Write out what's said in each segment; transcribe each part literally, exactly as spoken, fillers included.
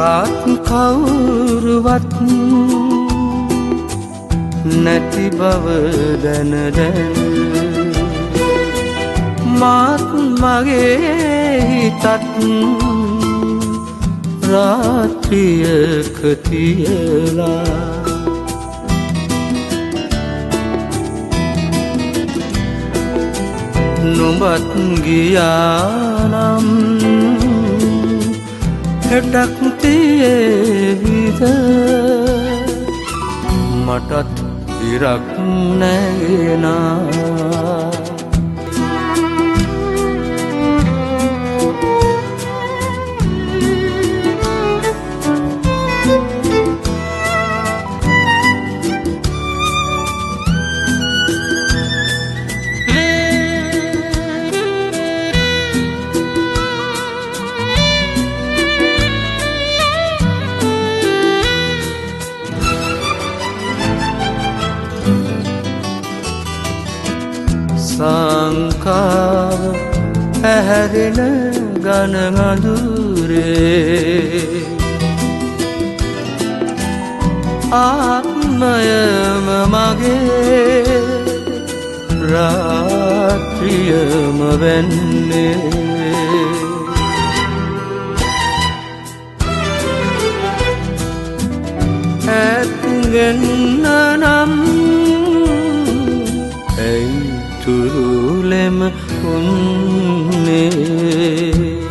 කාත් කවුරුවත් නැති බව දැන දැන මාත් මගේ හිතත් රාත්‍රියක තියලා නුඹත් ගියානම් හෙටක් තියේවිද මටත් ඉරක් නැගෙනා සංකාව ඇහැරෙන ගන අඳුරේ ආත්මයම මගේ රාත්‍රියම වෙන්නේ ඇත්ගෙන්න නම් ඇයි තුරුලෙම උන්නේ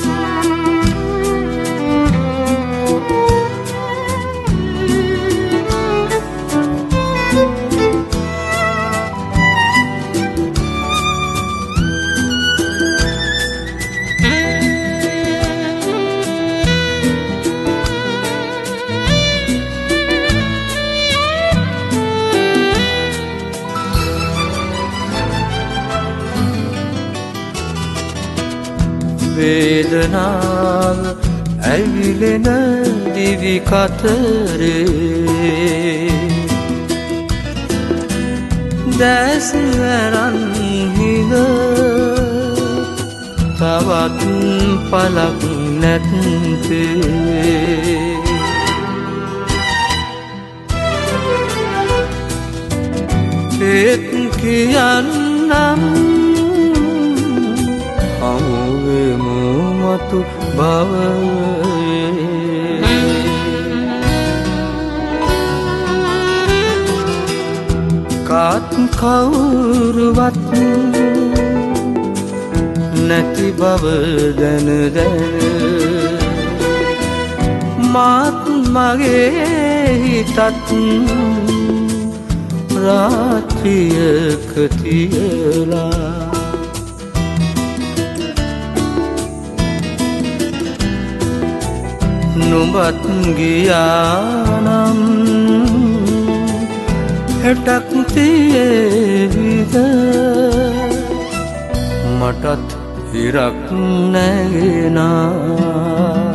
වේදනාව ඇවිලෙන දිවි කතරේ දැස් වැරන් හිඟ තවත් පලක් නැත්තේ ඒත් කියන්නම් හමුවෙමු මතු භවයේ කාත් කවුරුවත් නැති බව දැන දැන මාත් මගේ හිතත් රාත්‍රියක තියලා නුඹත් ගියානම් හෙටක් තියේවිද මටත් ඉරක් නැගෙනා